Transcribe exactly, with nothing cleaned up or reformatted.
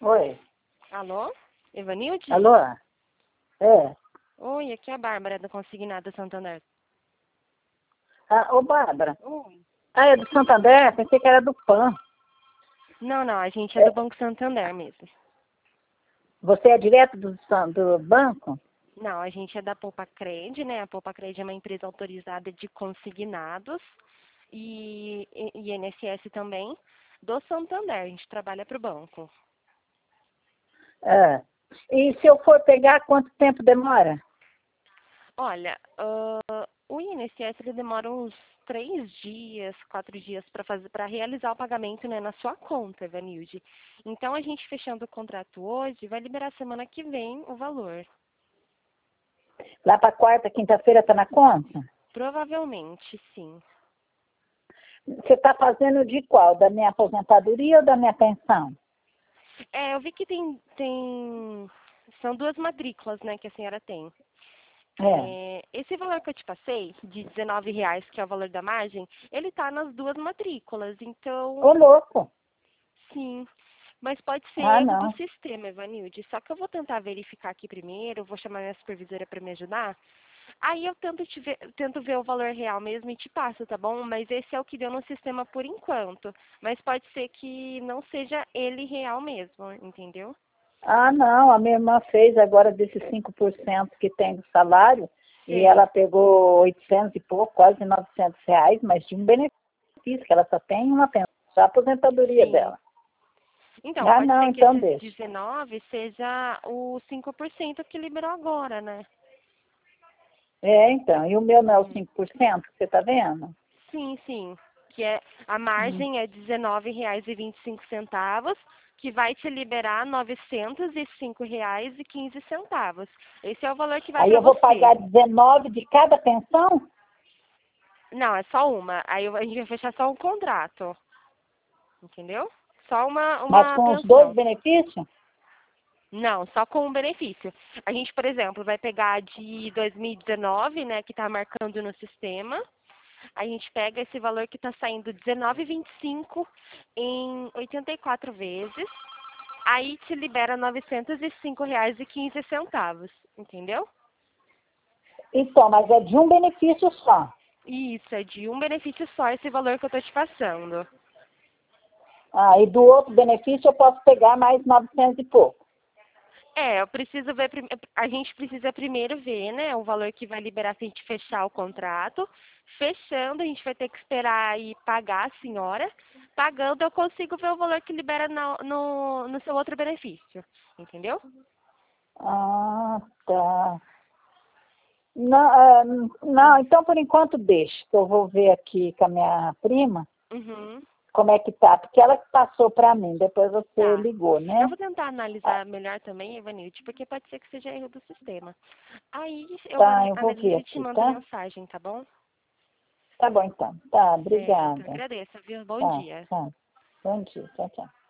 Oi. Alô? Evanilde? Alô? É. Oi, aqui é a Bárbara da Consignada Santander. Ah, ô, Bárbara. Oi. Ah, é do Santander? Pensei que era do PAN. Não, não, a gente é É, do Banco Santander mesmo. você é direto do, san- do banco? Não, a gente é da Poupa Cred, né? A Poupa Cred é uma empresa autorizada de consignados e, e, e I N S S também do Santander. A gente trabalha para o banco. É. E se eu for pegar, quanto tempo demora? Olha, ah, o I N S S ele demora uns três dias, quatro dias para fazer, para realizar o pagamento, né, na sua conta, Evanilde. Então a gente fechando o contrato hoje, vai liberar semana que vem o valor. Lá para quarta, quinta-feira tá na conta? Provavelmente, sim. Você está fazendo de qual? Da minha aposentadoria ou da minha pensão? É, eu vi que tem, tem, são duas matrículas, né, que a senhora tem. É. É, esse valor que eu te passei, de dezenove reais, que é o valor da margem, ele tá nas duas matrículas. Ô, Então, louco. sim. Mas pode ser Ah, erro do não. sistema, Evanilde. Só que eu vou tentar verificar aqui primeiro, vou chamar minha supervisora para me ajudar. Aí eu tento, te ver, tento ver o valor real mesmo e te passo, tá bom? Mas esse é o que deu no sistema por enquanto. Mas pode ser que não seja ele real mesmo, entendeu? Ah, não. A minha irmã fez agora desses cinco por cento que tem do salário e Sei. ela pegou oitocentos e pouco, quase novecentos reais, mas de um benefício, que ela só tem uma pensão, só a aposentadoria Sim. dela. Então, Ah, pode não, ser que então esses deixa. dezenove seja o cinco por cento que liberou agora, né? É, então. E o meu não é o Uhum. cinco por cento que você está vendo? Sim, sim. Que é, a Hum. margem é dezenove reais e vinte e cinco centavos, que vai te liberar novecentos e cinco reais e quinze centavos. Esse é o valor que vai Aí para eu vou você. pagar dezenove de cada pensão, Não, é só uma. Aí a gente vai fechar só um contrato. Entendeu? Só uma, mas uma com os dois pensão. benefícios? Não, só com o benefício. A gente, por exemplo, vai pegar de dois mil e dezenove, né, que está marcando no sistema. A gente pega esse valor que está saindo dezenove e vinte e cinco em oitenta e quatro vezes. Aí te libera novecentos e cinco reais e quinze centavos, entendeu? Então, mas é de um benefício só. Isso, é de um benefício só esse valor que eu tô te passando. Ah, e do outro benefício eu posso pegar mais novecentos e pouco. É, eu preciso ver, prim- a gente precisa primeiro ver, né, o valor que vai liberar se a gente fechar o contrato. Fechando, a gente vai ter que esperar e pagar a senhora. Pagando, eu consigo ver o valor que libera no, no, no seu outro benefício, entendeu? Ah, tá. Não, ah, não, então por enquanto deixa, que eu vou ver aqui com a minha prima Uhum, como é que tá, porque ela que passou para mim, depois você tá. ligou, Eu né? vou tentar Ah, analisar melhor também, Evanilde, porque pode ser que seja erro do sistema. Aí eu tá, ana- eu vou ver analiso e te aqui, mando tá? mensagem, tá bom? Tá bom então. Tá, Certo. obrigada. Agradeço, viu? Bom Tá, dia. tá. Bom dia, tchau, tchau.